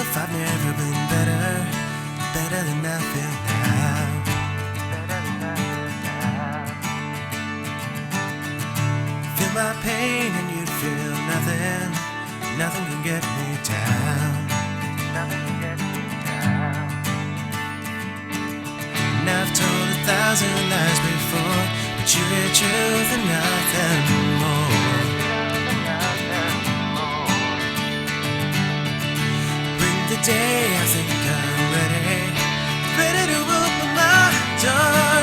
if I've never been better, better than I feel now. Feel my pain and you'd feel nothing. Nothing can get me down. And I've told 1,000 lies before, but you hear truth and nothing more. Bring the day, I think I'm ready to open my door.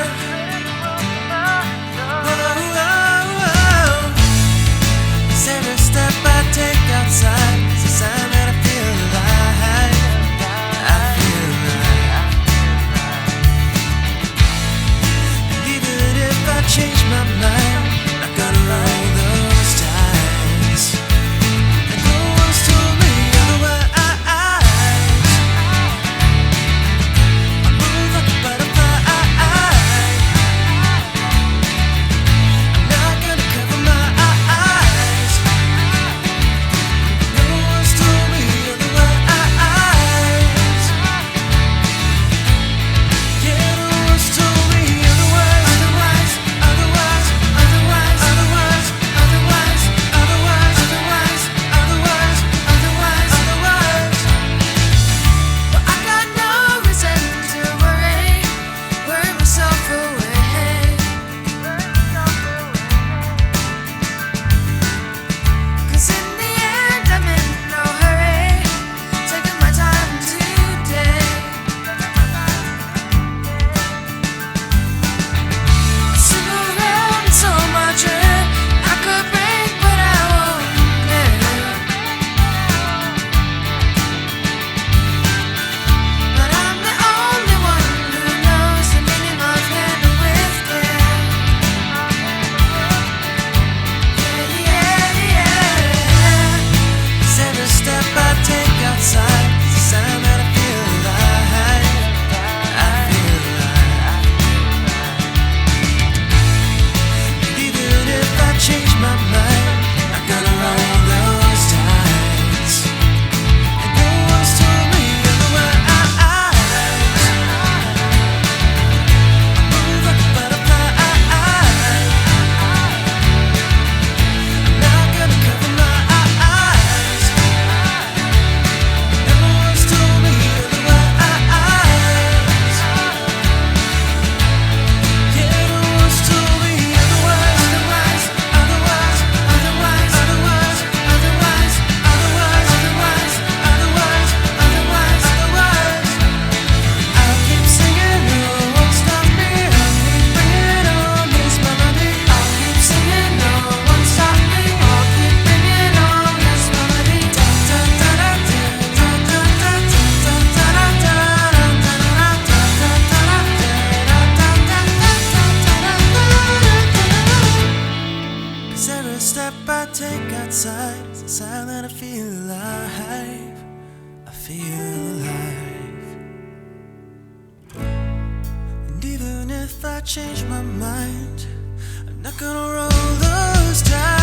Every step I take outside is a sign that I feel alive. I feel alive. And even if I change my mind, I'm not gonna roll those dice. And no one's told me otherwise. I move like a butterfly. I'm not gonna cover my eyes. No one's told me otherwise. Yeah, no one's told me otherwise. Otherwise, otherwise, otherwise, otherwise, otherwise, otherwise, otherwise, otherwise, otherwise. But I got no reason to worry myself away. 'Cause in the end I'm in no hurry, taking my time today. Sit around so much I could break, but I won't dare. But I'm the only one who knows the meaning of handle with care. Yeah, yeah. 'Cause every step I take outside is a sign that I feel alive. I feel alive. And even if I change my mind, I'm gonna roll those dice. And no one's told me otherwise. I move like a butterfly. I'm not gonna cover my eyes. No one's told me otherwise. Yeah, no one's told me otherwise. Otherwise, otherwise, otherwise, otherwise, otherwise, otherwise, otherwise, otherwise, otherwise. I'll keep singing, no one won't stop me. I'll keep bringing on this melody. I'll keep singing, no one won't stop me. I'll keep bringing on this melody. Cause every step I take outside is a sign that I feel alive. I feel alive. And even if I change my mind, I'm not gonna roll those dice.